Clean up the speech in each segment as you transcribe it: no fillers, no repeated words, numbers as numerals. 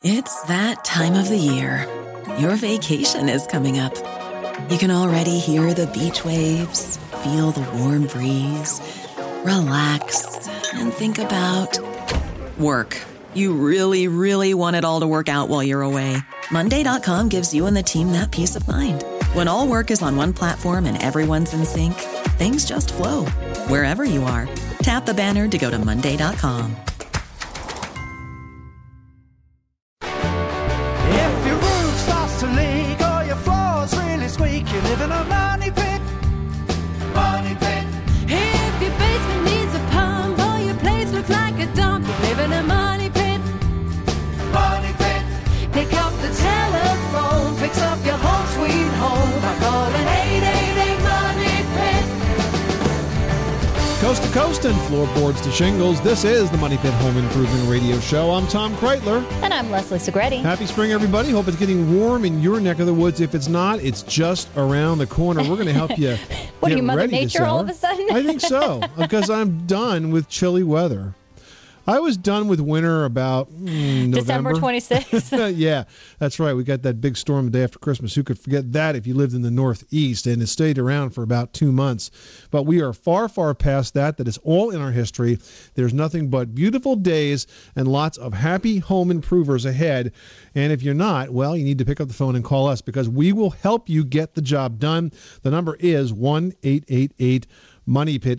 It's that time of the year. Your vacation is coming up. You can already hear the beach waves, feel the warm breeze, relax, and think about work. You really, really want it all to work out while you're away. Monday.com gives you and the team that peace of mind. When all work is on one platform and everyone's in sync, things just flow. Wherever you are, tap the banner to go to Monday.com. If your roof starts to leak or your floor's really squeak, you live in a money pit. Money pit. If your basement needs a pump or your place looks like a dump, you live in a money pit. Money pit. Pick up the telephone, fix up your home sweet home by calling 888 Money Pit. Coast to coast and floorboards to shingles, this is the Money Pit Home Improvement Radio Show. I'm Tom Kreitler. And I'm Leslie Segretti. Happy spring, everybody. Hope it's getting warm in your neck of the woods. If it's not, it's just around the corner. We're going to help you What get are you, Mother ready Nature all of a sudden? I think so, because I'm done with chilly weather. I was done with winter about November. December 26th. Yeah, that's right. We got that big storm the day after Christmas. Who could forget that if you lived in the Northeast? And it stayed around for about 2 months. But we are far, far past that. That is all in our history. There's nothing but beautiful days and lots of happy home improvers ahead. And if you're not, well, you need to pick up the phone and call us because we will help you get the job done. The number is 1-888 Money Pit,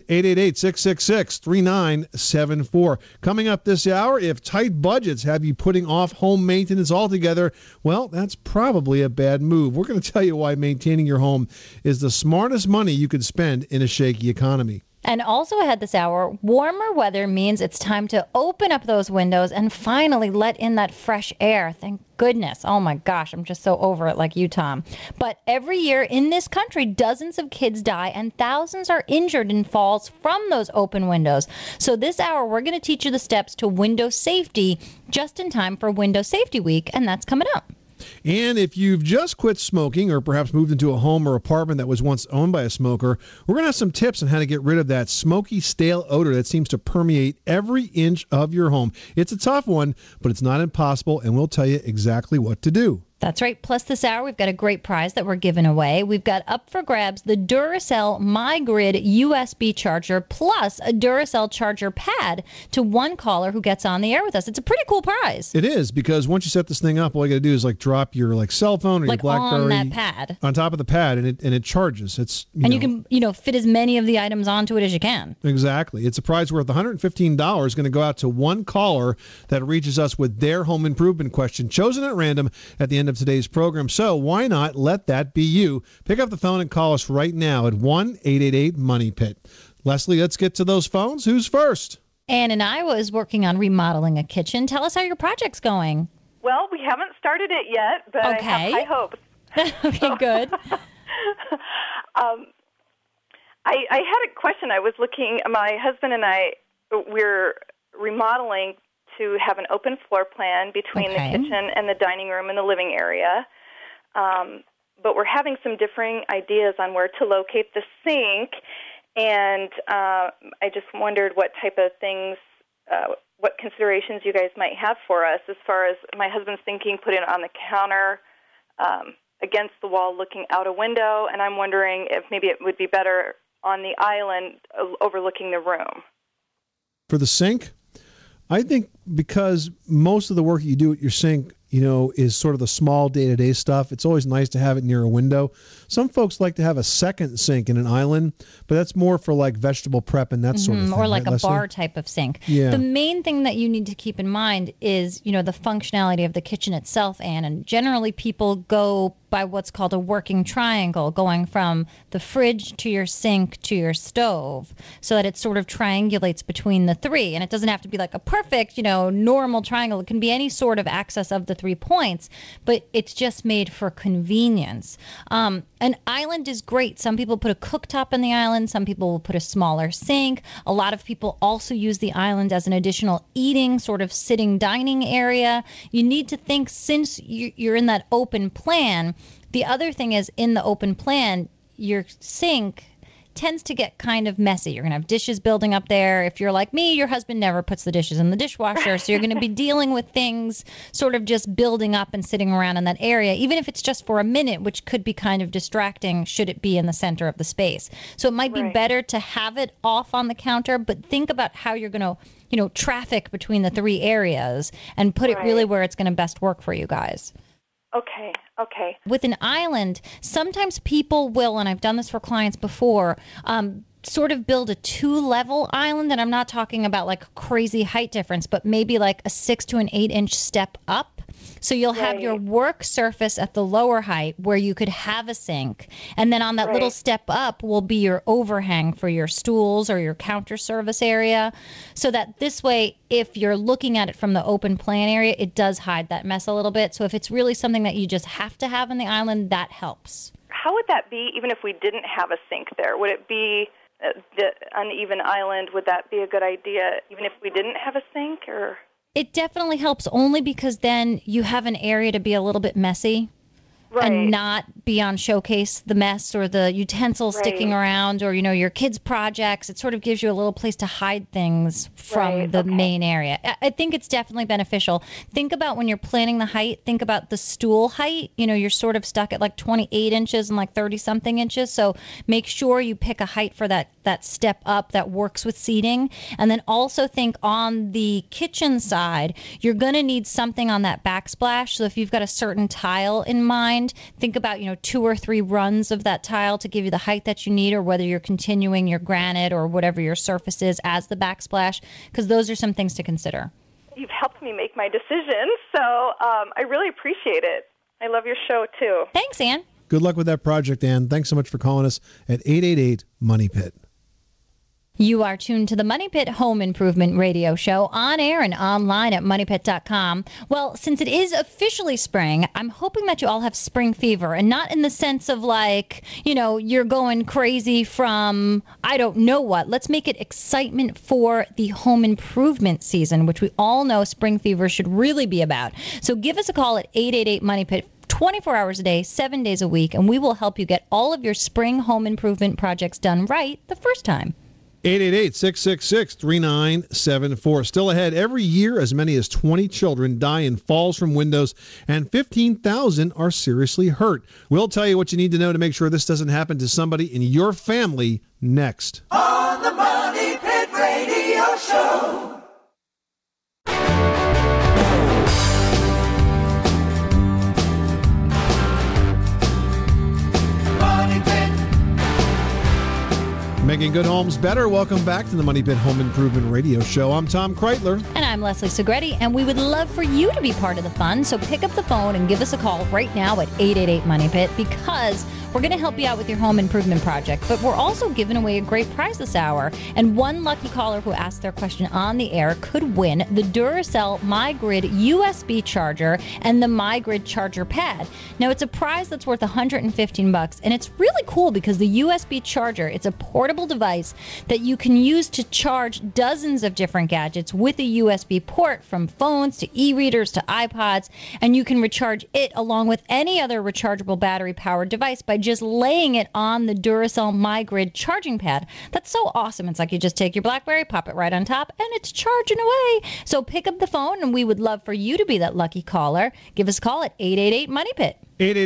888-666-3974. Coming up this hour, if tight budgets have you putting off home maintenance altogether, well, that's probably a bad move. We're going to tell you why maintaining your home is the smartest money you could spend in a shaky economy. And also ahead this hour, warmer weather means it's time to open up those windows and finally let in that fresh air. Thank goodness. Oh my gosh, I'm just so over it like you, Tom. But every year in this country, dozens of kids die and thousands are injured in falls from those open windows. So this hour, we're going to teach you the steps to window safety just in time for Window Safety Week, and that's coming up. And if you've just quit smoking or perhaps moved into a home or apartment that was once owned by a smoker, we're going to have some tips on how to get rid of that smoky, stale odor that seems to permeate every inch of your home. It's a tough one, but it's not impossible, and we'll tell you exactly what to do. That's right. Plus this hour, we've got a great prize that we're giving away. We've got up for grabs the Duracell MyGrid USB charger plus a Duracell charger pad to one caller who gets on the air with us. It's a pretty cool prize. It is, because once you set this thing up, all you got to do is drop your cell phone or your BlackBerry on that pad, on top of the pad, and it charges. It's you can fit as many of the items onto it as you can. Exactly. It's a prize worth $115 going to go out to one caller that reaches us with their home improvement question, chosen at random at the end of today's program. So why not let that be you? Pick up the phone and call us right now at 1-888-MONEY-PIT. Leslie, let's get to those phones. Who's first? Ann in Iowa is working on remodeling a kitchen. Tell us how your project's going. Well, we haven't started it yet, but okay. I have high hopes. Okay, good. I had a question. I was looking, my husband and I, we're remodeling to have an open floor plan between the kitchen and the dining room and the living area. But we're having some differing ideas on where to locate the sink. And I just wondered what type of things, what considerations you guys might have for us as far as my husband's thinking putting it on the counter against the wall looking out a window. And I'm wondering if maybe it would be better on the island overlooking the room. For the sink, I think because most of the work you do at your sink, is sort of the small day-to-day stuff. It's always nice to have it near a window. Some folks like to have a second sink in an island, but that's more for vegetable prep and that sort of thing. Or right, a Leslie? bar type of sink. Yeah. The main thing that you need to keep in mind is, the functionality of the kitchen itself, Anne. And generally people go by what's called a working triangle, going from the fridge to your sink to your stove, so that it sort of triangulates between the three. And it doesn't have to be like a perfect, normal triangle. It can be any sort of access of the 3 points, but it's just made for convenience. An island is great. Some people put a cooktop in the island. Some people will put a smaller sink. A lot of people also use the island as an additional eating, sort of sitting dining area. You need to think, since you're in that open plan, the other thing is in the open plan, your sink tends to get kind of messy. You're going to have dishes building up there. If you're like me, your husband never puts the dishes in the dishwasher. So you're going to be dealing with things sort of just building up and sitting around in that area, even if it's just for a minute, which could be kind of distracting should it be in the center of the space. So it might be better to have it off on the counter, but think about how you're going to, traffic between the three areas and put it really where it's going to best work for you guys. Okay. With an island, sometimes people will, and I've done this for clients before, sort of build a 2-level island, and I'm not talking about like a crazy height difference, but maybe like a 6 to an 8-inch step up. So you'll have your work surface at the lower height where you could have a sink, and then on that little step up will be your overhang for your stools or your counter service area, so that this way, if you're looking at it from the open plan area, it does hide that mess a little bit. So if it's really something that you just have to have in the island, that helps. How would that be even if we didn't have a sink there? Would it be the uneven island? Would that be a good idea even if we didn't have a sink? Or it definitely helps, only because then you have an area to be a little bit messy and not be on showcase the mess or the utensils sticking around or, your kids' projects. It sort of gives you a little place to hide things from the main area. I think it's definitely beneficial. Think about when you're planning the height, think about the stool height. You're sort of stuck at like 28 inches and like 30-something inches. So make sure you pick a height for that step up that works with seating. And then also think on the kitchen side, you're going to need something on that backsplash. So if you've got a certain tile in mind, think about, 2 or 3 runs of that tile to give you the height that you need, or whether you're continuing your granite or whatever your surface is as the backsplash, because those are some things to consider. You've helped me make my decision, so I really appreciate it. I love your show, too. Thanks, Ann. Good luck with that project, Ann. Thanks so much for calling us at 888-MONEY-PIT. You are tuned to the Money Pit Home Improvement Radio Show, on air and online at moneypit.com. Well, since it is officially spring, I'm hoping that you all have spring fever, and not in the sense of like, you're going crazy from I don't know what. Let's make it excitement for the home improvement season, which we all know spring fever should really be about. So give us a call at 888-MONEY-PIT. 24 hours a day, 7 days a week, and we will help you get all of your spring home improvement projects done right the first time. 888-666-3974. Still ahead, every year as many as 20 children die in falls from windows, and 15,000 are seriously hurt. We'll tell you what you need to know to make sure this doesn't happen to somebody in your family next. On the Money Pit Radio Show. Making good homes better. Welcome back to the Money Pit Home Improvement Radio Show. I'm Tom Kreitler. And I'm Leslie Segretti, and we would love for you to be part of the fun. So pick up the phone and give us a call right now at 888-MONEY-PIT, because we're going to help you out with your home improvement project. But we're also giving away a great prize this hour. And one lucky caller who asked their question on the air could win the Duracell MyGrid USB charger and the MyGrid charger pad. Now, it's a prize that's worth $115, and it's really cool because the USB charger, it's a portable device that you can use to charge dozens of different gadgets with a USB port, from phones to e-readers to iPods, and you can recharge it along with any other rechargeable battery-powered device by just laying it on the Duracell MyGrid charging pad. That's so awesome. It's like you just take your BlackBerry, pop it right on top, and it's charging away. So pick up the phone, and we would love for you to be that lucky caller. Give us a call at 888-MONEY-PIT.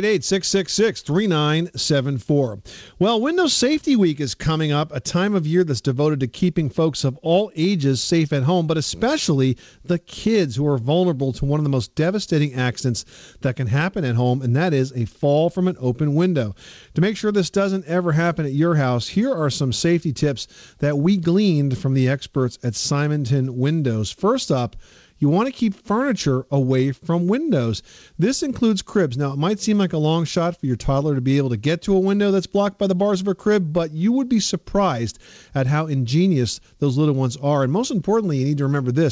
888-666-3974. Well, Windows Safety Week is coming up, a time of year that's devoted to keeping folks of all ages safe at home, but especially the kids who are vulnerable to one of the most devastating accidents that can happen at home, and that is a fall from an open window. To make sure this doesn't ever happen at your house, here are some safety tips that we gleaned from the experts at Simonton Windows. First up, you want to keep furniture away from windows. This includes cribs. Now, it might seem like a long shot for your toddler to be able to get to a window that's blocked by the bars of a crib, but you would be surprised at how ingenious those little ones are. And most importantly, you need to remember this.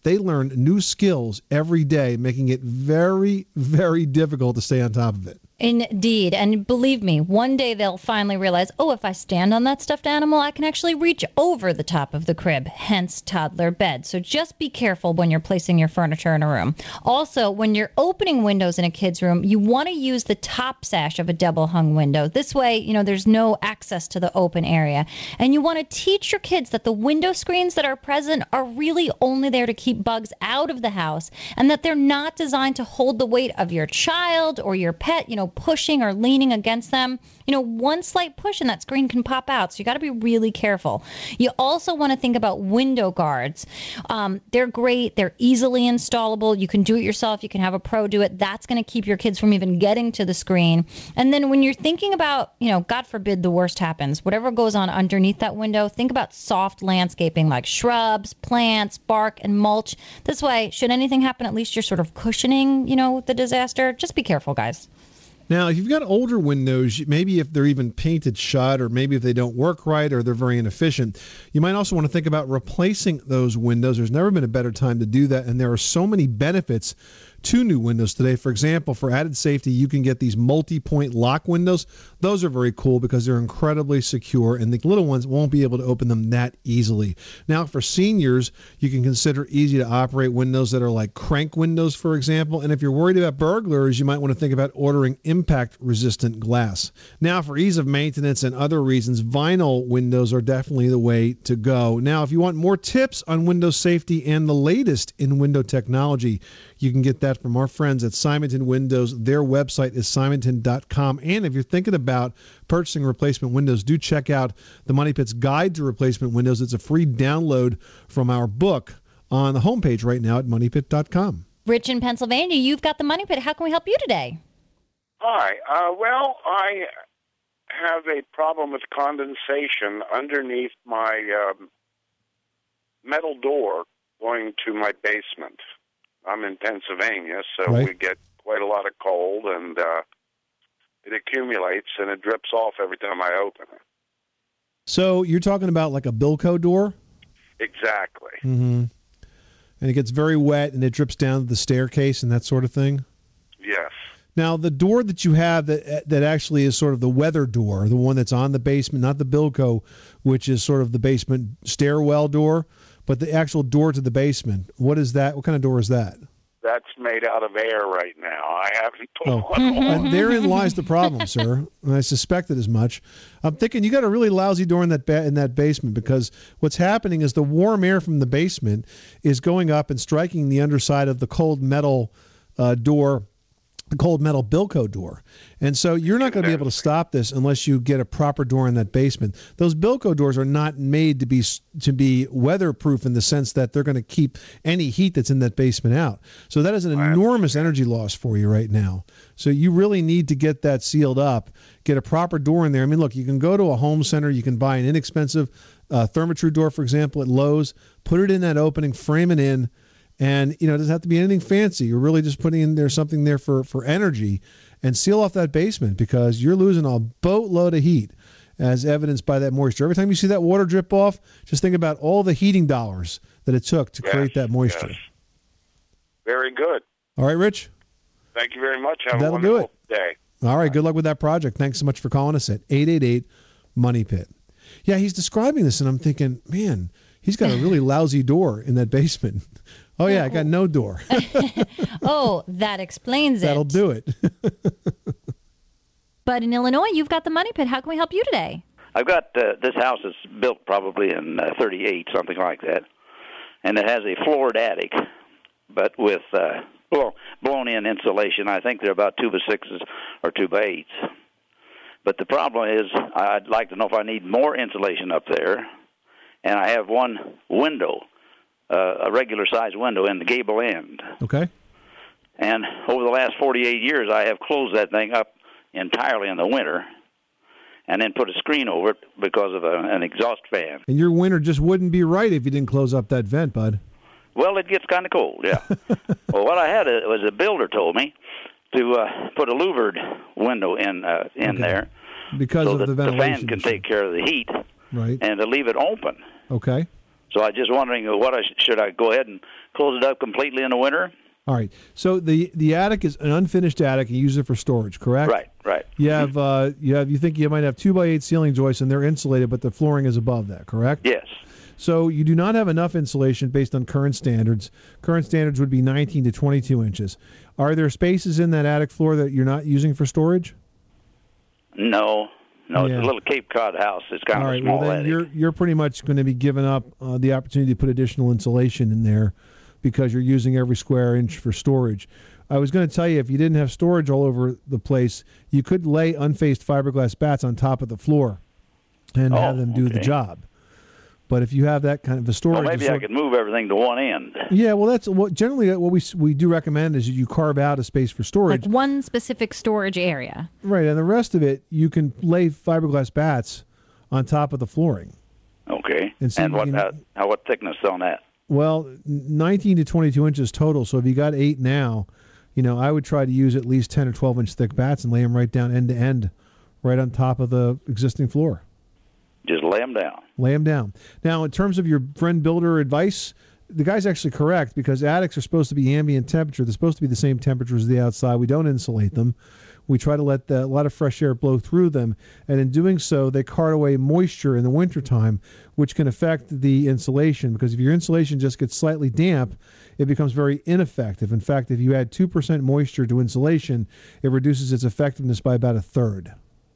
they learn new skills every day, making it very, very difficult to stay on top of it. Indeed. And believe me, one day they'll finally realize, oh, if I stand on that stuffed animal, I can actually reach over the top of the crib, hence toddler bed. So just be careful when you're placing your furniture in a room. Also, when you're opening windows in a kid's room, you want to use the top sash of a double hung window. This way, there's no access to the open area. And you want to teach your kids that the window screens that are present are really only there to keep bugs out of the house, and that they're not designed to hold the weight of your child or your pet, pushing or leaning against them. One slight push and that screen can pop out. So you got to be really careful. You also want to think about window guards. They're great. They're easily installable. You can do it yourself. You can have a pro do it. That's going to keep your kids from even getting to the screen. And then when you're thinking about, God forbid the worst happens, whatever goes on underneath that window, think about soft landscaping like shrubs, plants, bark, and mulch. This way, should anything happen, at least you're sort of cushioning, the disaster. Just be careful, guys. Now, if you've got older windows, maybe if they're even painted shut, or maybe if they don't work right or they're very inefficient, you might also want to think about replacing those windows. There's never been a better time to do that, and there are so many benefits to new windows today. For example, for added safety, you can get these multi-point lock windows. Those are very cool because they're incredibly secure, and the little ones won't be able to open them that easily. Now, for seniors, you can consider easy-to-operate windows that are like crank windows, for example. And if you're worried about burglars, you might want to think about ordering impact-resistant glass. Now, for ease of maintenance and other reasons, vinyl windows are definitely the way to go. Now, if you want more tips on window safety and the latest in window technology, you can get that from our friends at Simonton Windows. Their website is simonton.com. And if you're thinking about purchasing replacement windows, do check out the Money Pit's Guide to Replacement Windows. It's a free download from our book on the homepage right now at moneypit.com. Rich in Pennsylvania, you've got the Money Pit. How can we help you today? Hi. Well, I have a problem with condensation underneath my metal door going to my basement. I'm in Pennsylvania, so right. We get quite a lot of cold, and it accumulates, and it drips off every time I open it. So you're talking about like a Bilco door? Exactly. Mm-hmm. And it gets very wet, and it drips down the staircase and that sort of thing? Yes. Now, the door that you have that actually is sort of the weather door, the one that's on the basement, not the Bilco, which is sort of the basement stairwell door, but the actual door to the basement, what is that? What kind of door is that? That's made out of air right now. I haven't put one on. And therein lies the problem, sir. And I suspected as much. I'm thinking you got a really lousy door in that basement, because what's happening is the warm air from the basement is going up and striking the underside of the cold metal door, the cold metal Bilco door. And so you're not going to be able to stop this unless you get a proper door in that basement. Those Bilco doors are not made to be weatherproof in the sense that they're going to keep any heat that's in that basement out. So that is an enormous energy loss for you right now. So you really need to get that sealed up, get a proper door in there. I mean, look, you can go to a home center, you can buy an inexpensive Therma-Tru door, for example, at Lowe's, put it in that opening, frame it in, and, it doesn't have to be anything fancy. You're really just putting in there something there for energy, and seal off that basement, because you're losing a boatload of heat, as evidenced by that moisture. Every time you see that water drip off, just think about all the heating dollars that it took to create that moisture. Yes. Very good. All right, Rich? Thank you very much. Have That'll a wonderful do it. day. All right, good luck with that project. Thanks so much for calling us at 888-MONEY-PIT. Yeah, he's describing this, and I'm thinking, man, he's got a really lousy door in that basement. Oh, yeah, I got no door. Oh, that explains it. That'll do it. But in Illinois, you've got the Money Pit. How can we help you today? I've got this house is built probably in 38, something like that, and it has a floored attic, but with blown-in insulation. I think they're about 2x6s or 2x8s. But the problem is, I'd like to know if I need more insulation up there, and I have one window, a regular-sized window in the gable end. Okay. And over the last 48 years, I have closed that thing up entirely in the winter, and then put a screen over it because of an exhaust fan. And your winter just wouldn't be right if you didn't close up that vent, bud. Well, it gets kind of cold, yeah. Well, what I had was a builder told me to put a louvered window in there, because so of that the ventilation. The fan can take care of the heat, right, and to leave it open. Okay. So I'm just wondering, should I go ahead and close it up completely in the winter? All right. So the attic is an unfinished attic. You use it for storage, correct? Right. You have you think you might have 2x8 ceiling joists and they're insulated, but the flooring is above that, correct? Yes. So you do not have enough insulation based on current standards. Current standards would be 19 to 22 inches. Are there spaces in that attic floor that you're not using for storage? No, it's a little Cape Cod house. It's kind of a small then attic. you're pretty much going to be giving up the opportunity to put additional insulation in there because you're using every square inch for storage. I was going to tell you, if you didn't have storage all over the place, you could lay unfaced fiberglass bats on top of the floor and have them do the job. But if you have that kind of a storage... Well, maybe I could move everything to one end. Yeah, well, that's generally what we do recommend is you carve out a space for storage. Like one specific storage area. Right, and the rest of it, you can lay fiberglass bats on top of the flooring. Okay. And what thickness on that? Well, 19 to 22 inches total. So if you got 8 now, I would try to use at least 10 or 12 inch thick bats and lay them right down end to end, right on top of the existing floor. Just lay them down. Lay them down. Now, in terms of your friend builder advice, the guy's actually correct because attics are supposed to be ambient temperature. They're supposed to be the same temperature as the outside. We don't insulate them. We try to let a lot of fresh air blow through them, and in doing so, they cart away moisture in the wintertime, which can affect the insulation, because if your insulation just gets slightly damp, it becomes very ineffective. In fact, if you add 2% moisture to insulation, it reduces its effectiveness by about a third.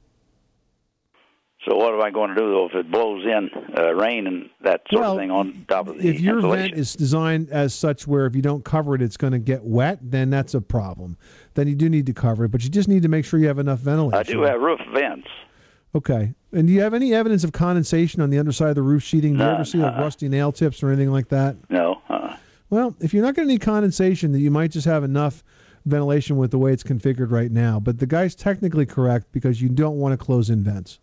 So what am I going to do, though, if it blows in rain and that sort of thing on top of the if your insulation? vent is designed as such where if you don't cover it, it's going to get wet, then that's a problem. Then you do need to cover it, but you just need to make sure you have enough ventilation. I do have roof vents. Okay. And do you have any evidence of condensation on the underside of the roof sheeting? Do you ever see like rusty nail tips or anything like that? No. Well, if you're not going to need condensation, then you might just have enough ventilation with the way it's configured right now. But the guy's technically correct because you don't want to close in vents.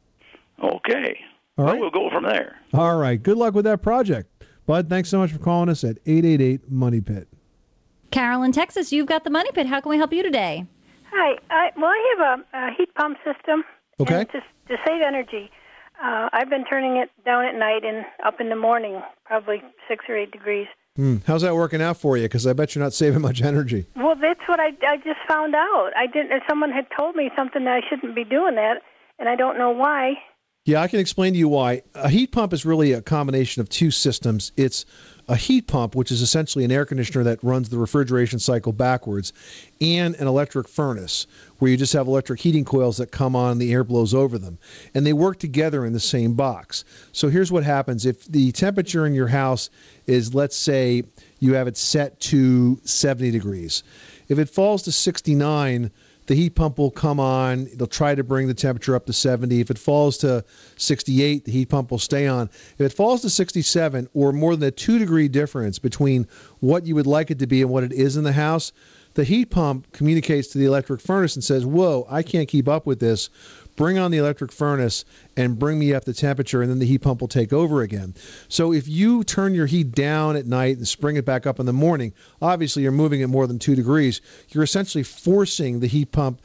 Okay. All right. Well, we'll go from there. All right. Good luck with that project. Bud, thanks so much for calling us at 888-MONEY-PIT. Carol in Texas, you've got the Money Pit. How can we help you today? Hi. I have a heat pump system. Okay. And to save energy, I've been turning it down at night and up in the morning, probably 6 or 8 degrees. How's that working out for you? Because I bet you're not saving much energy. Well, that's what I just found out. Someone had told me something that I shouldn't be doing that, and I don't know why. Yeah, I can explain to you why. A heat pump is really a combination of two systems. It's a heat pump, which is essentially an air conditioner that runs the refrigeration cycle backwards, and an electric furnace, where you just have electric heating coils that come on and the air blows over them. And they work together in the same box. So here's what happens. If the temperature in your house is, let's say, you have it set to 70 degrees. If it falls to 69, the heat pump will come on. They'll try to bring the temperature up to 70. If it falls to 68, the heat pump will stay on. If it falls to 67 or more than a 2-degree difference between what you would like it to be and what it is in the house, the heat pump communicates to the electric furnace and says, whoa, I can't keep up with this. Bring on the electric furnace and bring me up the temperature, and then the heat pump will take over again. So if you turn your heat down at night and spring it back up in the morning, obviously you're moving it more than 2 degrees. You're essentially forcing the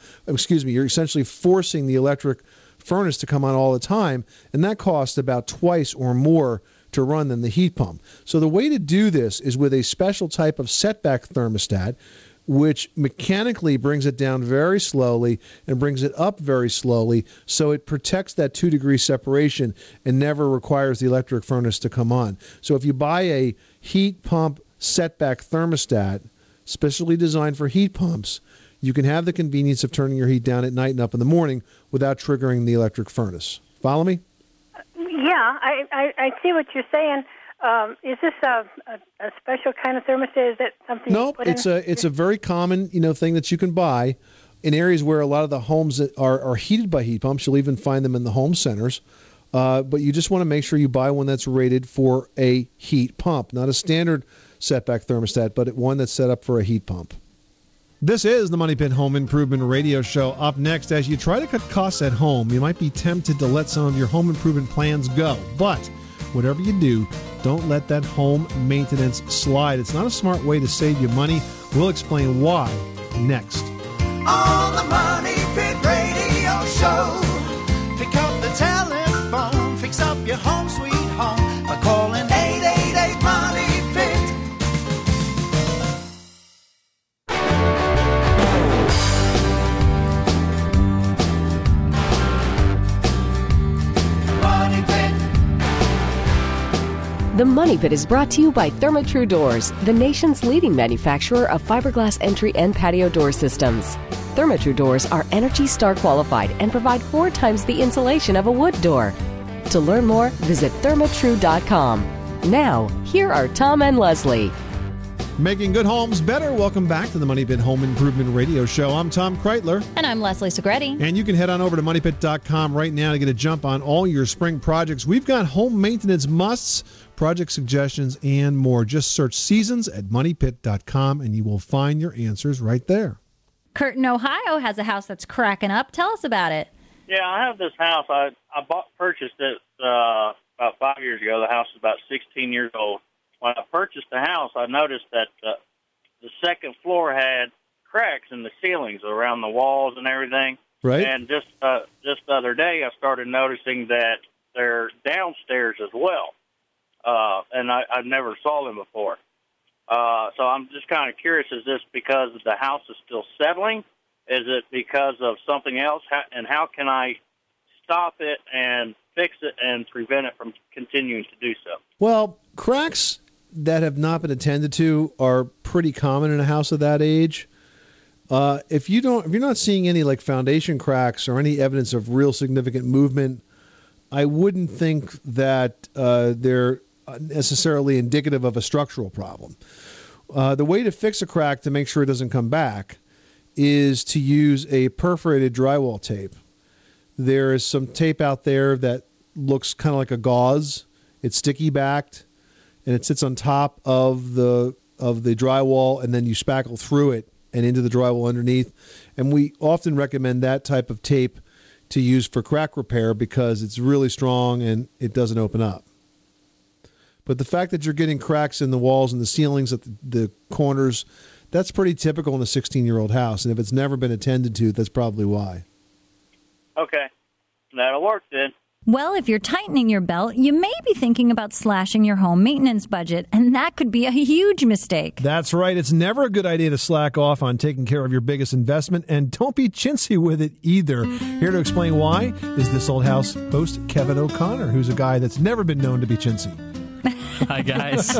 you're essentially forcing the electric furnace to come on all the time, and that costs about twice or more to run than the heat pump. So the way to do this is with a special type of setback thermostat, which mechanically brings it down very slowly and brings it up very slowly, so it protects that 2-degree separation and never requires the electric furnace to come on. So if you buy a heat pump setback thermostat specially designed for heat pumps, you can have the convenience of turning your heat down at night and up in the morning without triggering the electric furnace. Follow me? Yeah, I see what you're saying. Is this a special kind of thermostat? Is that something? Nope, it's a very common thing that you can buy in areas where a lot of the homes that are heated by heat pumps. You'll even find them in the home centers. But you just want to make sure you buy one that's rated for a heat pump, not a standard setback thermostat, but one that's set up for a heat pump. This is the Money Pit Home Improvement Radio Show. Up next, as you try to cut costs at home, you might be tempted to let some of your home improvement plans go. But whatever you do, don't let that home maintenance slide. It's not a smart way to save you money. We'll explain why next. On the Money Pit Radio Show, pick up the telephone, fix up your home sweet home by calling 888 The Money Pit is brought to you by Therma-Tru Doors, the nation's leading manufacturer of fiberglass entry and patio door systems. Therma-Tru Doors are ENERGY STAR qualified and provide 4 times the insulation of a wood door. To learn more, visit thermatru.com. Now, here are Tom and Leslie. Making good homes better. Welcome back to the Money Pit Home Improvement Radio Show. I'm Tom Kreitler. And I'm Leslie Segretti. And you can head on over to moneypit.com right now to get a jump on all your spring projects. We've got home maintenance musts, project suggestions, and more. Just search seasons at moneypit.com and you will find your answers right there. Kurt in Ohio has a house that's cracking up. Tell us about it. Yeah, I have this house. I purchased it about 5 years ago. The house is about 16 years old. When I purchased the house, I noticed that the second floor had cracks in the ceilings around the walls and everything. Right. And just the other day, I started noticing that they're downstairs as well. And I never saw them before. So I'm just kind of curious, is this because the house is still settling? Is it because of something else? And how can I stop it and fix it and prevent it from continuing to do so? Well, cracks that have not been attended to are pretty common in a house of that age. If you're not seeing any like foundation cracks or any evidence of real significant movement, I wouldn't think that they're necessarily indicative of a structural problem. The way to fix a crack to make sure it doesn't come back is to use a perforated drywall tape. There is some tape out there that looks kind of like a gauze. It's sticky backed, and it sits on top of the drywall, and then you spackle through it and into the drywall underneath. And we often recommend that type of tape to use for crack repair because it's really strong and it doesn't open up. But the fact that you're getting cracks in the walls and the ceilings at the corners, that's pretty typical in a 16-year-old house. And if it's never been attended to, that's probably why. Okay. That'll work then. Well, if you're tightening your belt, you may be thinking about slashing your home maintenance budget, and that could be a huge mistake. That's right. It's never a good idea to slack off on taking care of your biggest investment, and don't be chintzy with it either. Here to explain why is This Old House host Kevin O'Connor, who's a guy that's never been known to be chintzy. Hi, guys.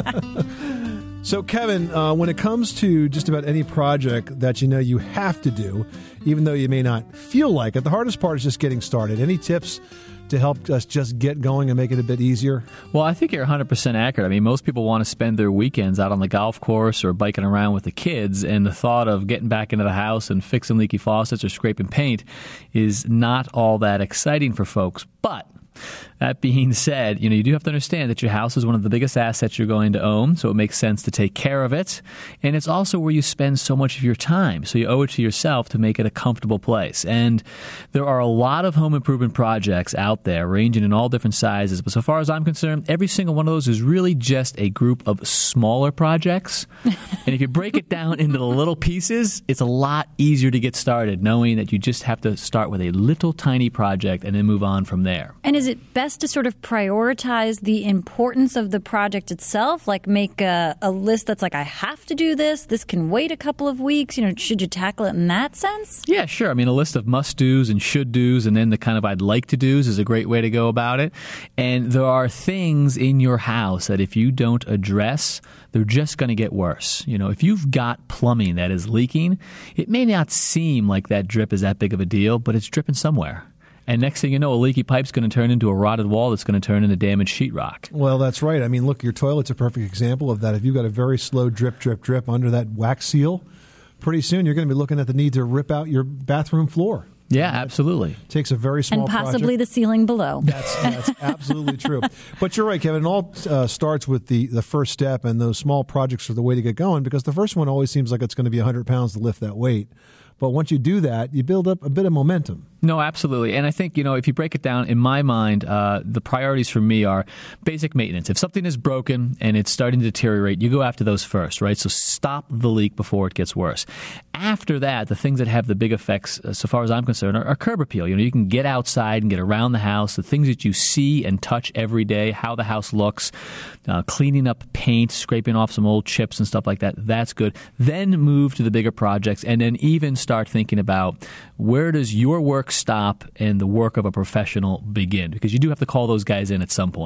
So, Kevin, when it comes to just about any project that you know you have to do, even though you may not feel like it, the hardest part is just getting started. Any tips to help us just get going and make it a bit easier? Well, I think you're 100% accurate. I mean, most people want to spend their weekends out on the golf course or biking around with the kids, and the thought of getting back into the house and fixing leaky faucets or scraping paint is not all that exciting for folks. But that being said, you do have to understand that your house is one of the biggest assets you're going to own, so it makes sense to take care of it. And it's also where you spend so much of your time, so you owe it to yourself to make it a comfortable place. And there are a lot of home improvement projects out there, ranging in all different sizes. But so far as I'm concerned, every single one of those is really just a group of smaller projects. And if you break it down into the little pieces, it's a lot easier to get started, knowing that you just have to start with a little tiny project and then move on from there. And is it best to sort of prioritize the importance of the project itself? Like make a list that's like, I have to do this. This can wait a couple of weeks. Should you tackle it in that sense? Yeah, sure. I mean, a list of must-dos and should-dos and then the kind of I'd like to do's is a great way to go about it. And there are things in your house that if you don't address, they're just going to get worse. If you've got plumbing that is leaking, it may not seem like that drip is that big of a deal, but it's dripping somewhere. And next thing you know, a leaky pipe's going to turn into a rotted wall that's going to turn into damaged sheetrock. Well, that's right. I mean, look, your toilet's a perfect example of that. If you've got a very slow drip, drip, drip under that wax seal, pretty soon you're going to be looking at the need to rip out your bathroom floor. Yeah, absolutely. It takes a very small project. And possibly project. The ceiling below. That's absolutely true. But you're right, Kevin. It all starts with the first step, and those small projects are the way to get going, because the first one always seems like it's going to be 100 pounds to lift that weight. But once you do that, you build up a bit of momentum. No, absolutely. And I think, if you break it down, in my mind, the priorities for me are basic maintenance. If something is broken and it's starting to deteriorate, you go after those first, right? So stop the leak before it gets worse. After that, the things that have the big effects, so far as I'm concerned, are curb appeal. You can get outside and get around the house, the things that you see and touch every day, how the house looks, cleaning up paint, scraping off some old chips and stuff like that. That's good. Then move to the bigger projects, and then even start thinking about where does your work stop and the work of a professional begin? Because you do have to call those guys in at some point.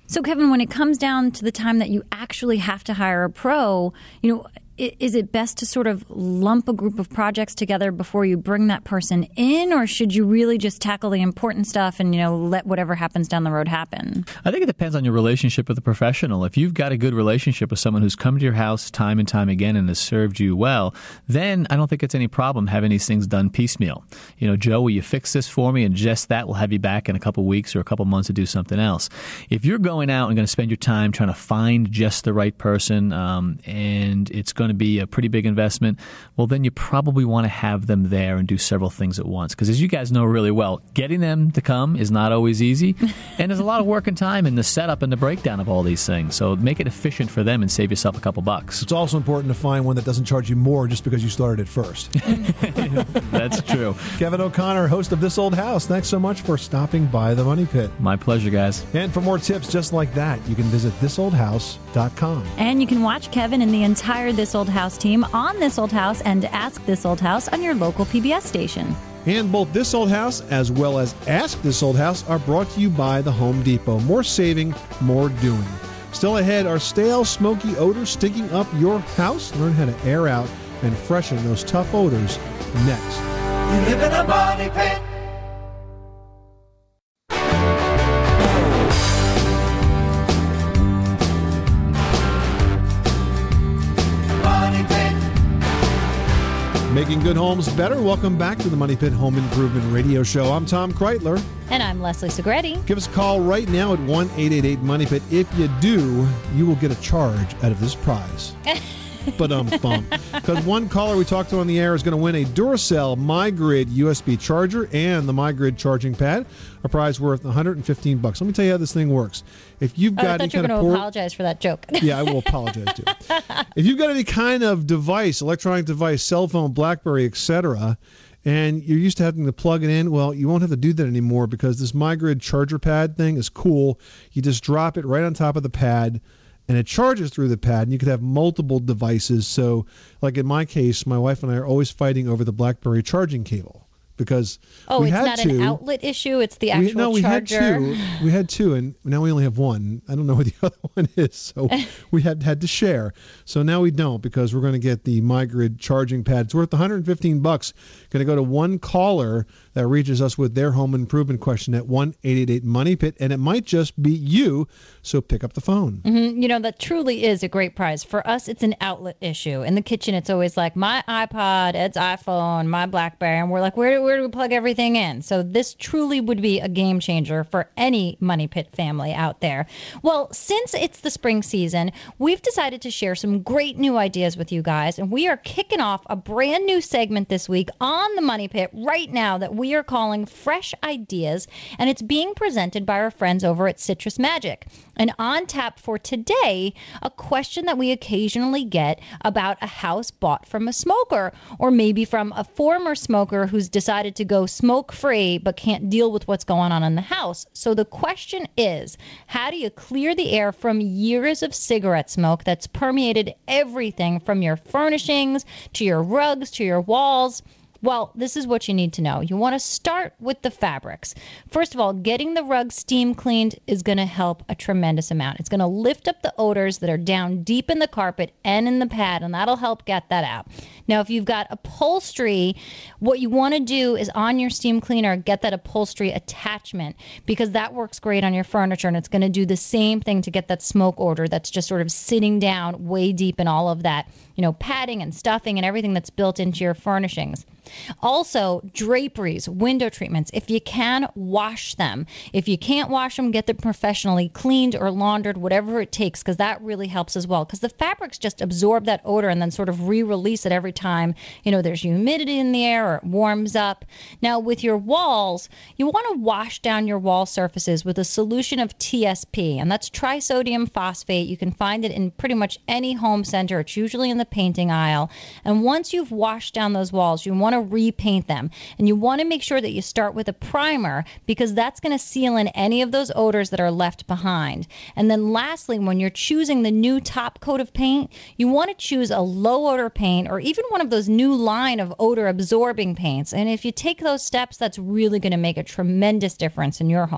So, Kevin, when it comes down to the time that you actually have to hire a pro, is it best to sort of lump a group of projects together before you bring that person in, or should you really just tackle the important stuff and, let whatever happens down the road happen? I think it depends on your relationship with the professional. If you've got a good relationship with someone who's come to your house time and time again and has served you well, then I don't think it's any problem having these things done piecemeal. Joe, will you fix this for me? And just that will have you back in a couple weeks or a couple months to do something else. If you're going out and going to spend your time trying to find just the right person, and it's going to be a pretty big investment, well, then you probably want to have them there and do several things at once. Because as you guys know really well, getting them to come is not always easy. And there's a lot of work and time in the setup and the breakdown of all these things. So make it efficient for them and save yourself a couple bucks. It's also important to find one that doesn't charge you more just because you started it first. That's true. Kevin O'Connor, host of This Old House, thanks so much for stopping by the Money Pit. My pleasure, guys. And for more tips just like that, you can visit thisoldhouse.com. And you can watch Kevin and the entire This Old House team on This Old House and Ask This Old House on your local PBS station. And both This Old House as well as Ask This Old House are brought to you by the Home Depot. More saving, more doing. Still ahead, are stale, smoky odors stinking up your house? Learn how to air out and freshen those tough odors next. You live in a money pit. Making good homes better. Welcome back to the Money Pit Home Improvement Radio Show. I'm Tom Kreitler. And I'm Leslie Segretti. Give us a call right now at 1-888-MONEY-PIT. If you do, you will get a charge out of this prize. Because one caller we talked to on the air is going to win a Duracell MyGrid USB charger and the MyGrid charging pad, a prize worth $115. Let me tell you how this thing works. If you've got I thought you were going to apologize for that joke. Yeah, I will apologize too. If you've got any kind of device, electronic device, cell phone, BlackBerry, etc., and you're used to having to plug it in, well, you won't have to do that anymore because this MyGrid charger pad thing is cool. You just drop it right on top of the pad, and it charges through the pad, and you could have multiple devices. So, like in my case, my wife and I are always fighting over the BlackBerry charging cable because we had it's not an outlet issue; it's the actual charger. We had two, and now we only have one. I don't know where the other one is, so we had to share. So now we don't because we're going to get the MyGrid charging pad. It's worth $115. Going to go to one caller that reaches us with their home improvement question at 1-888-MONEY-PIT, and it might just be you. So pick up the phone. Mm-hmm. That truly is a great prize. For us, it's an outlet issue. In the kitchen, it's always like my iPod, Ed's iPhone, my BlackBerry, and we're like, where do we plug everything in? So this truly would be a game changer for any Money Pit family out there. Well, since it's the spring season, we've decided to share some great new ideas with you guys, and we are kicking off a brand new segment this week on the Money Pit right now that we are calling Fresh Ideas, and it's being presented by our friends over at Citrus Magic. And on tap for today, a question that we occasionally get about a house bought from a smoker, or maybe from a former smoker who's decided to go smoke-free but can't deal with what's going on in the house. So the question is, how do you clear the air from years of cigarette smoke that's permeated everything from your furnishings to your rugs to your walls? Well, this is what you need to know. You want to start with the fabrics. First of all, getting the rug steam cleaned is going to help a tremendous amount. It's going to lift up the odors that are down deep in the carpet and in the pad, and that'll help get that out. Now, if you've got upholstery, what you want to do is on your steam cleaner, get that upholstery attachment, because that works great on your furniture, and it's going to do the same thing to get that smoke odor that's just sort of sitting down way deep in all of that, padding and stuffing and everything that's built into your furnishings. Also, draperies, window treatments, if you can, wash them. If you can't wash them, get them professionally cleaned or laundered, whatever it takes, because that really helps as well. Because the fabrics just absorb that odor and then sort of re-release it every time, there's humidity in the air or it warms up. Now, with your walls, you want to wash down your wall surfaces with a solution of TSP, and that's trisodium phosphate. You can find it in pretty much any home center. It's usually in the painting aisle. And once you've washed down those walls, you want to repaint them. And you want to make sure that you start with a primer, because that's going to seal in any of those odors that are left behind. And then lastly, when you're choosing the new top coat of paint, you want to choose a low odor paint or even one of those new line of odor absorbing paints. And if you take those steps, that's really going to make a tremendous difference in your home.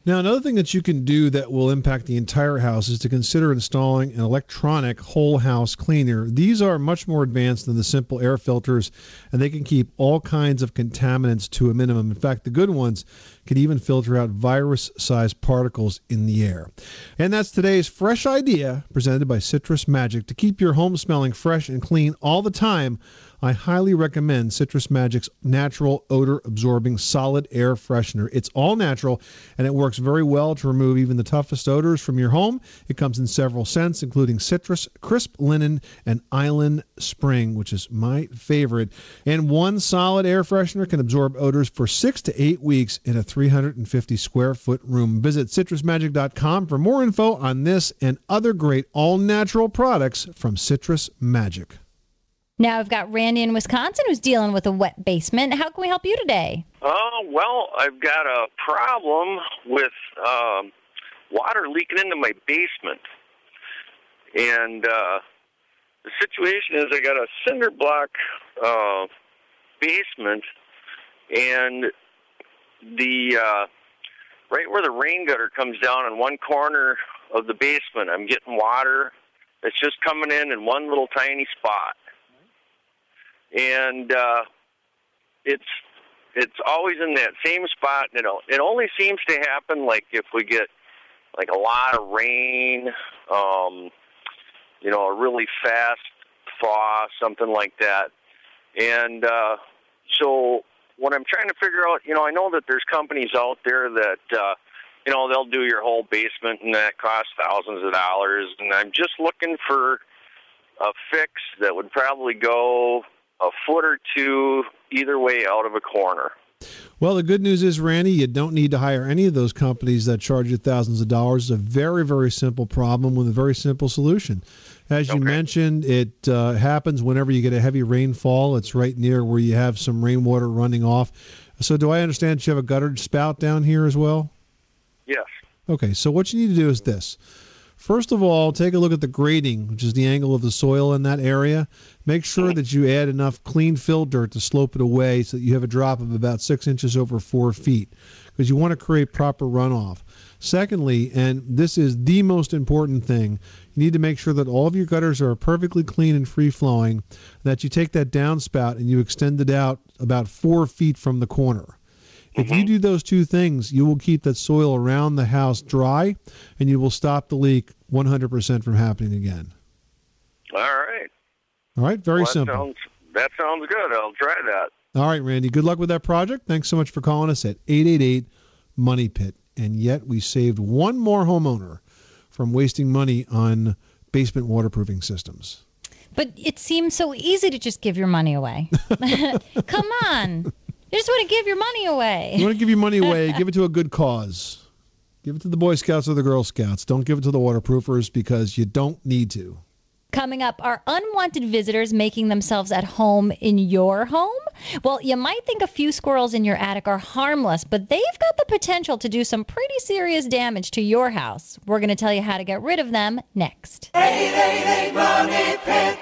Now, another thing that you can do that will impact the entire house is to consider installing an electronic whole house cleaner. These are much more advanced than the simple air filters, and they can keep all kinds of contaminants to a minimum. In fact, the good ones can even filter out virus-sized particles in the air. And that's today's fresh idea presented by Citrus Magic. To keep your home smelling fresh and clean all the time, I highly recommend Citrus Magic's natural odor-absorbing solid air freshener. It's all natural, and it works very well to remove even the toughest odors from your home. It comes in several scents, including citrus, crisp linen, and island spring, which is my favorite. And one solid air freshener can absorb odors for 6 to 8 weeks in a 350-square-foot room. Visit citrusmagic.com for more info on this and other great all-natural products from Citrus Magic. Now we've got Randy in Wisconsin who's dealing with a wet basement. How can we help you today? Well, I've got a problem with water leaking into my basement. And the situation is I got a cinder block basement, and the right where the rain gutter comes down in one corner of the basement, I'm getting water that's just coming in one little tiny spot. And it's always in that same spot. It only seems to happen like if we get like a lot of rain, a really fast thaw, something like that. And so what I'm trying to figure out, I know that there's companies out there that they'll do your whole basement and that costs thousands of dollars. And I'm just looking for a fix that would probably go a foot or two either way out of a corner. Well, the good news is, Randy, you don't need to hire any of those companies that charge you thousands of dollars. It's a very, very simple problem with a very simple solution. As you mentioned, it happens whenever you get a heavy rainfall. It's right near where you have some rainwater running off. So do I understand you have a gutter spout down here as well? Yes. Okay, so what you need to do is this. First of all, take a look at the grading, which is the angle of the soil in that area. Make sure that you add enough clean fill dirt to slope it away so that you have a drop of about 6 inches over 4 feet, because you want to create proper runoff. Secondly, and this is the most important thing, you need to make sure that all of your gutters are perfectly clean and free-flowing, that you take that downspout and you extend it out about 4 feet from the corner. If you do those two things, you will keep that soil around the house dry, and you will stop the leak 100% from happening again. All right. All right, very simple. That sounds good. I'll try that. All right, Randy, good luck with that project. Thanks so much for calling us at 888-MONEY-PIT. And yet we saved one more homeowner from wasting money on basement waterproofing systems. But it seems so easy to just give your money away. Come on. You just want to give your money away. You want to give your money away, give it to a good cause. Give it to the Boy Scouts or the Girl Scouts. Don't give it to the waterproofers because you don't need to. Coming up, are unwanted visitors making themselves at home in your home? Well, you might think a few squirrels in your attic are harmless, but they've got the potential to do some pretty serious damage to your house. We're going to tell you how to get rid of them next. 888 Money Pit.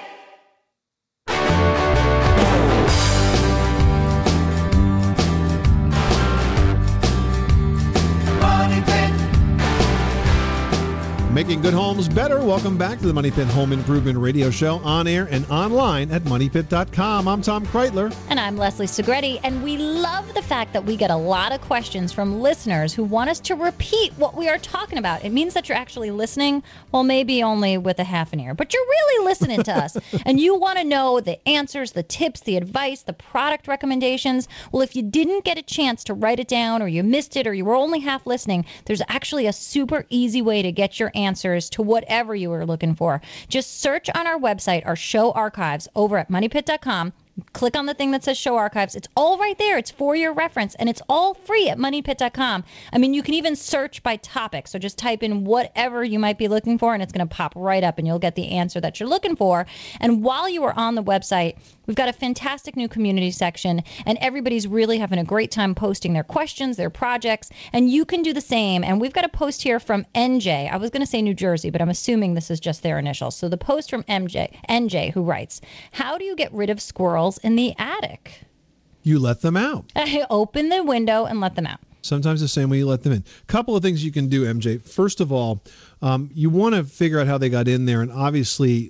Making good homes better. Welcome back to the Money Pit Home Improvement Radio Show, on air and online at MoneyPit.com. I'm Tom Kreitler. And I'm Leslie Segretti. And we love the fact that we get a lot of questions from listeners who want us to repeat what we are talking about. It means that you're actually listening, well, maybe only with a half an ear, but you're really listening to us. And you want to know the answers, the tips, the advice, the product recommendations. Well, if you didn't get a chance to write it down, or you missed it, or you were only half listening, there's actually a super easy way to get your answers to whatever you were looking for. Just search on our website, our show archives, over at MoneyPit.com. Click on the thing that says Show Archives. It's all right there. It's for your reference, and it's all free at MoneyPit.com. I mean, you can even search by topic. So just type in whatever you might be looking for, and it's going to pop right up, and you'll get the answer that you're looking for. And while you are on the website, we've got a fantastic new community section, and everybody's really having a great time posting their questions, their projects, and you can do the same. And we've got a post here from NJ. I was going to say New Jersey, but I'm assuming this is just their initials. So the post from NJ, who writes, how do you get rid of squirrels in the attic? You let them out. Open the window and let them out. sometimes the same way you let them in. Couple of things you can do, MJ. First of all, you want to figure out how they got in there, and obviously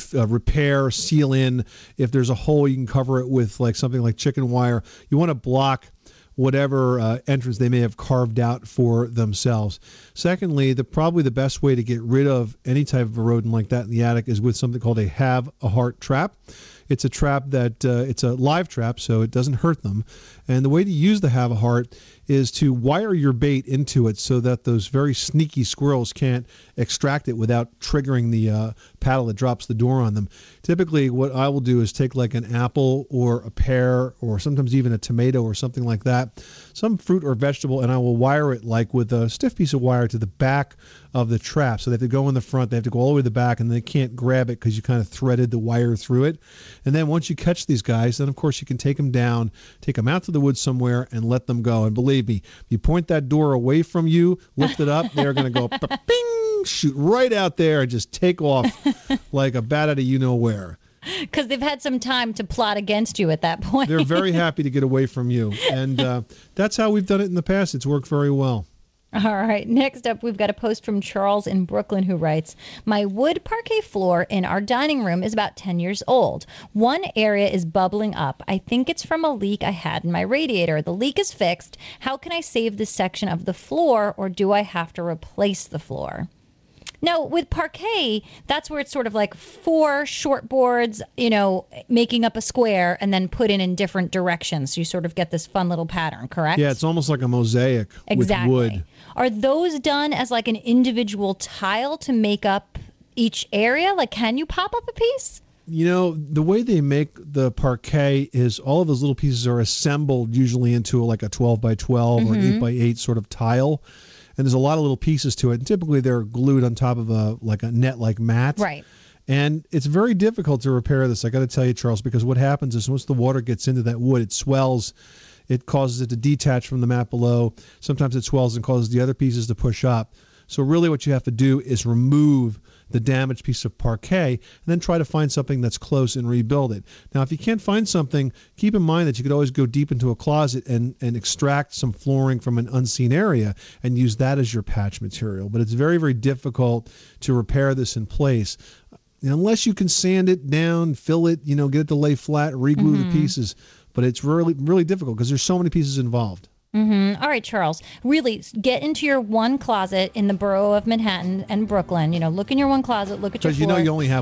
repair, seal in. If there's a hole, you can cover it with like something like chicken wire. You want to block whatever entrance they may have carved out for themselves. Secondly, probably the best way to get rid of any type of a rodent like that in the attic is with something called a have-a-heart trap. It's a trap that it's a live trap, so it doesn't hurt them. And the way to use the have-a-heart is to wire your bait into it so that those very sneaky squirrels can't extract it without triggering the paddle that drops the door on them. Typically, what I will do is take like an apple or a pear or sometimes even a tomato or something like that, some fruit or vegetable, and I will wire it like with a stiff piece of wire to the back of the trap. So they have to go in the front, they have to go all the way to the back, and they can't grab it because you kind of threaded the wire through it. And then once you catch these guys, then of course you can take them down, take them out to the woods somewhere and let them go. And believe me, you point that door away from you, lift it up, they're going to go bing, shoot right out there and just take off like a bat out of you-know-where. Because they've had some time to plot against you at that point. They're very happy to get away from you. And that's how we've done it in the past. It's worked very well. All right. Next up, we've got a post from Charles in Brooklyn who writes, my wood parquet floor in our dining room is about 10 years old. One area is bubbling up. I think it's from a leak I had in my radiator. The leak is fixed. How can I save this section of the floor, or do I have to replace the floor? Now, with parquet, that's where it's sort of like 4 short boards, making up a square and then put in different directions. So you sort of get this fun little pattern, correct? Yeah, it's almost like a mosaic with wood. Are those done as like an individual tile to make up each area? Like, can you pop up a piece? The way they make the parquet is all of those little pieces are assembled usually into like a 12 by 12 or 8 by 8 sort of tile. And there's a lot of little pieces to it. And typically they're glued on top of a net-like mat. Right. And it's very difficult to repair this, I got to tell you, Charles, because what happens is once the water gets into that wood, it swells. It causes it to detach from the mat below. Sometimes it swells and causes the other pieces to push up. So really what you have to do is remove the damaged piece of parquet and then try to find something that's close and rebuild it. Now, if you can't find something, keep in mind that you could always go deep into a closet and extract some flooring from an unseen area and use that as your patch material. But it's very, very difficult to repair this in place. Unless you can sand it down, fill it, get it to lay flat, re-glue the pieces. But it's really, really difficult because there's so many pieces involved. All right, Charles, really get into your one closet in the borough of Manhattan and Brooklyn. Look in your one closet, look at your floor. Because you only have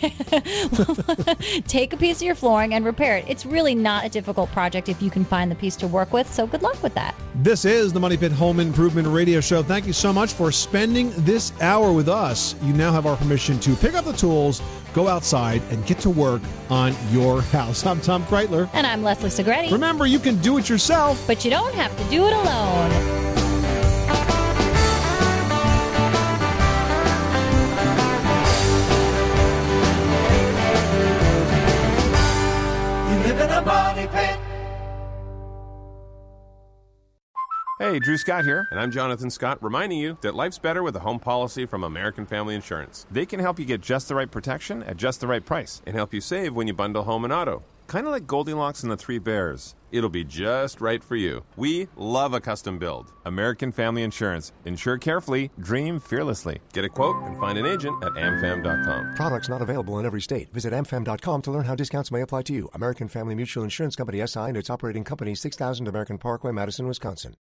one. Take a piece of your flooring and repair it. It's really not a difficult project if you can find the piece to work with, so good luck with that. This is the Money Pit Home Improvement Radio Show. Thank you so much for spending this hour with us. You now have our permission to pick up the tools, go outside, and get to work on your house. I'm Tom Kreitler. And I'm Leslie Segretti. Remember, you can do it yourself, but you don't have to do it alone. You live in a money pit. Hey, Drew Scott here, and I'm Jonathan Scott, reminding you that life's better with a home policy from American Family Insurance. They can help you get just the right protection at just the right price and help you save when you bundle home and auto. Kind of like Goldilocks and the Three Bears. It'll be just right for you. We love a custom build. American Family Insurance. Insure carefully, dream fearlessly. Get a quote and find an agent at amfam.com. Products not available in every state. Visit amfam.com to learn how discounts may apply to you. American Family Mutual Insurance Company, SI, and its operating company, 6000 American Parkway, Madison, Wisconsin.